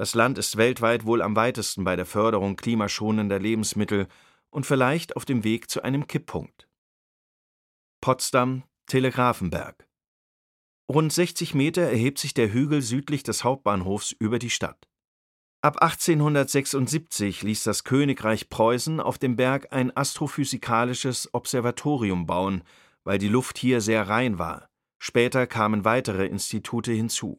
Das Land ist weltweit wohl am weitesten bei der Förderung klimaschonender Lebensmittel und vielleicht auf dem Weg zu einem Kipppunkt. Potsdam, Telegrafenberg. Rund 60 Meter erhebt sich der Hügel südlich des Hauptbahnhofs über die Stadt. Ab 1876 ließ das Königreich Preußen auf dem Berg ein astrophysikalisches Observatorium bauen, weil die Luft hier sehr rein war. Später kamen weitere Institute hinzu.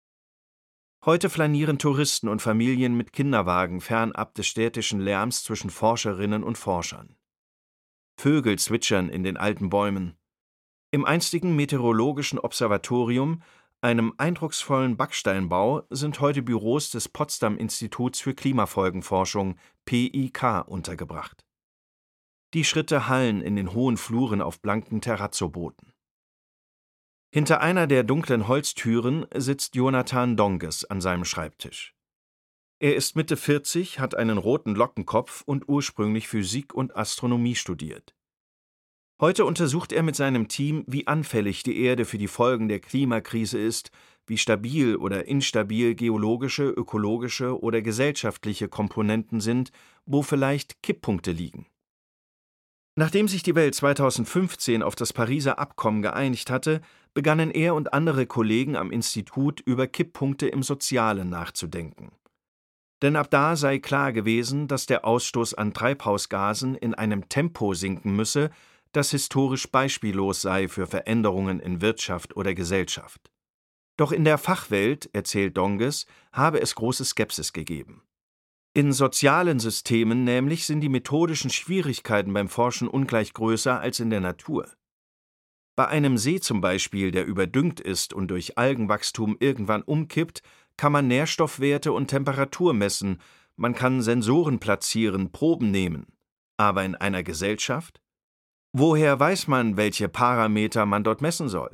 Heute flanieren Touristen und Familien mit Kinderwagen fernab des städtischen Lärms zwischen Forscherinnen und Forschern. Vögel zwitschern in den alten Bäumen. Im einstigen meteorologischen Observatorium, einem eindrucksvollen Backsteinbau, sind heute Büros des Potsdam-Instituts für Klimafolgenforschung (PIK) untergebracht. Die Schritte hallen in den hohen Fluren auf blanken Terrazzoboden. Hinter einer der dunklen Holztüren sitzt Jonathan Donges an seinem Schreibtisch. Er ist Mitte 40, hat einen roten Lockenkopf und ursprünglich Physik und Astronomie studiert. Heute untersucht er mit seinem Team, wie anfällig die Erde für die Folgen der Klimakrise ist, wie stabil oder instabil geologische, ökologische oder gesellschaftliche Komponenten sind, wo vielleicht Kipppunkte liegen. Nachdem sich die Welt 2015 auf das Pariser Abkommen geeinigt hatte, begannen er und andere Kollegen am Institut über Kipppunkte im Sozialen nachzudenken. Denn ab da sei klar gewesen, dass der Ausstoß an Treibhausgasen in einem Tempo sinken müsse, das historisch beispiellos sei für Veränderungen in Wirtschaft oder Gesellschaft. Doch in der Fachwelt, erzählt Donges, habe es große Skepsis gegeben. In sozialen Systemen nämlich sind die methodischen Schwierigkeiten beim Forschen ungleich größer als in der Natur. Bei einem See zum Beispiel, der überdüngt ist und durch Algenwachstum irgendwann umkippt, kann man Nährstoffwerte und Temperatur messen, man kann Sensoren platzieren, Proben nehmen. Aber in einer Gesellschaft? Woher weiß man, welche Parameter man dort messen soll?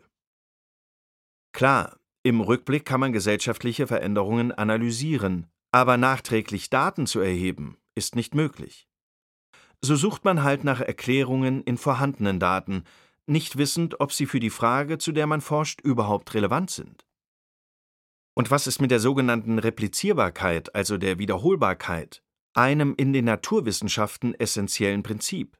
Klar, im Rückblick kann man gesellschaftliche Veränderungen analysieren, aber nachträglich Daten zu erheben, ist nicht möglich. So sucht man halt nach Erklärungen in vorhandenen Daten, nicht wissend, ob sie für die Frage, zu der man forscht, überhaupt relevant sind. Und was ist mit der sogenannten Replizierbarkeit, also der Wiederholbarkeit, einem in den Naturwissenschaften essentiellen Prinzip?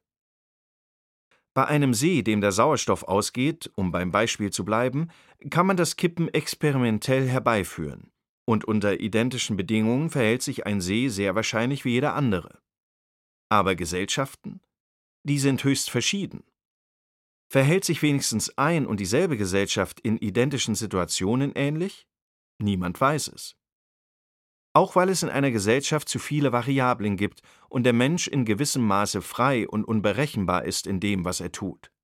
Bei einem See, dem der Sauerstoff ausgeht, um beim Beispiel zu bleiben, kann man das Kippen experimentell herbeiführen. Und unter identischen Bedingungen verhält sich ein See sehr wahrscheinlich wie jeder andere. Aber Gesellschaften? Die sind höchst verschieden. Verhält sich wenigstens ein und dieselbe Gesellschaft in identischen Situationen ähnlich? Niemand weiß es. Auch weil es in einer Gesellschaft zu viele Variablen gibt und der Mensch in gewissem Maße frei und unberechenbar ist in dem, was er tut.